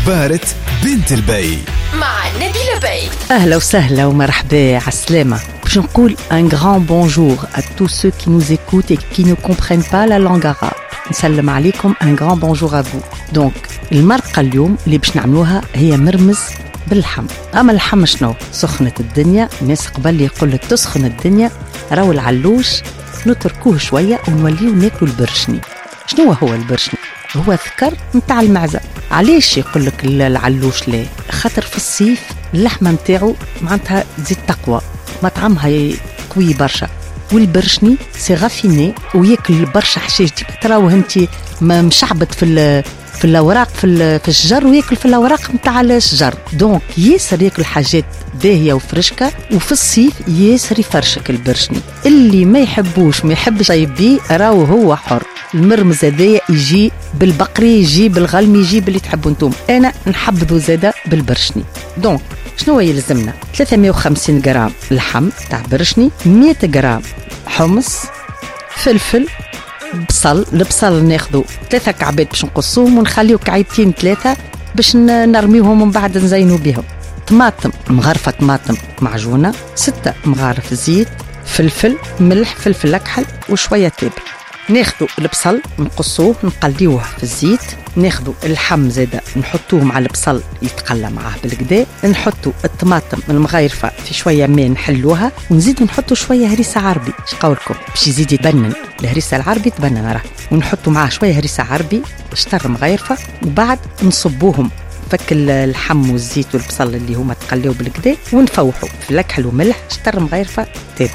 دبارة بنت البي مع نبيلة بي. أهلا وسهلا ومرحبا عالسلامة. باش نقول un grand bonjour à tous ceux qui nous écoutent et qui ne comprennent pas la langue arabe. نسلم عليكم un grand bonjour à vous. Donc المرقة اليوم اللي باش نعملوها هي مرمز باللحم. أما اللحم شنو؟ سخنة الدنيا. الناس قبل يقول لك تسخن الدنيا، راهو العلوش نتركوه شوية ونوليو ناكلو البرشني. شنو هو البرشني؟ هو ذكر متاع المعزة. علاش يقول لك العلوش ليه؟ خاطر في الصيف اللحمة متاعو معناتها تزيد تقوى، مطعمها قوي برشا، والبرشني سي غافيني وياكل برشا حشيش. تراوه انت مشعبط في الاوراق في الشجر، وياكل في الاوراق متاع الشجر. دونك ياسر ياكل حاجات باهيه وفرشكه، وفي الصيف ياسر يفرشك البرشني. اللي ما يحبوش ما يحبش يبيه راهو هو حر. المرمز هذايا يجي بالبقري، يجي بالغلمي، يجي باللي تحبوا انتم. انا نحبذو زاده بالبرشني. دونك شنو يلزمنا؟ 350 غرام لحم تاع برشني، 100 غرام حمص، فلفل، بصل. البصل ناخذوا 3 كعبات باش نقصوهم ونخليو كعيبتين 3 باش نرميوهم ومن بعد نزينوا بهم. طماطم مغرفه، طماطم معجونه، 6 مغارف زيت، فلفل، ملح، فلفل اكحل وشويه تابل. ناخذوا البصل نقصوه نقليوه في الزيت، ناخذوا اللحم زاده نحطوه مع البصل يتقلى معاه بالكدا، نحطوا الطماطم المغيرفه في شويه ماء نحلوها، ونزيدوا نحطوا شويه هريسه عربي. اش قولكم باش يزيد يتبنن الهريسه العربي؟ تبنن راه. ونحطوا معاه شويه هريسه عربي شطر مغيرفه، وبعد نصبوهم فك اللحم والزيت والبصل اللي هما تقليو بالكدا، ونفوحوا في الكحل وملح شطر مغيرفه تابل.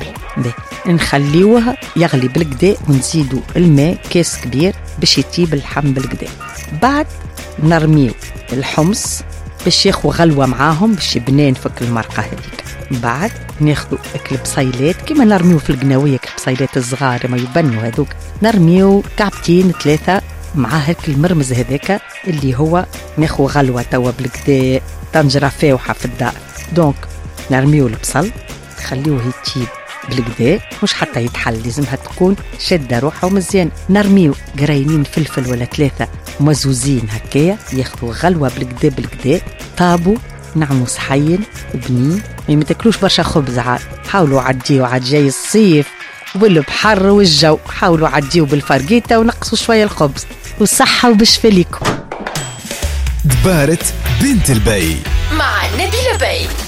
نخليوها يغلي بالكدا، ونزيدوا الماء كاس كبير باش يطيب اللحم بالكدا. بعد نرميو الحمص باش ياخو غلوه معاهم باش يبنان فك المرقه هذيك. بعد ناخذوا البصيلات كيما نرميو في القناويه، البصيلات الصغار ما يبنوا هذوك، نرميو كعبتين 3 مع هاك المرمز هذاك اللي هو ناخو غلوه توا بالكدا، طنجره فاوحه في الدار. دونك نرميو البصل نخليوه يطيب بالكدا، مش حتى يتحل، لازمها تكون شده روحها ومزيان. نرميو قرينين فلفل ولا 3 مزوزين هكايا ياخذوا غلوه بالكدا. طابوا نعموا صحين وبنين. ما تاكلوش برشا خبز، عاد حاولوا عديوا عاد جاي الصيف والبحر والجو، حاولوا عديوا بالفرقيطه ونقصوا شويه الخبز. والصحه وبالشفا ليكم. دبارة بنت البي مع نبيلة بي.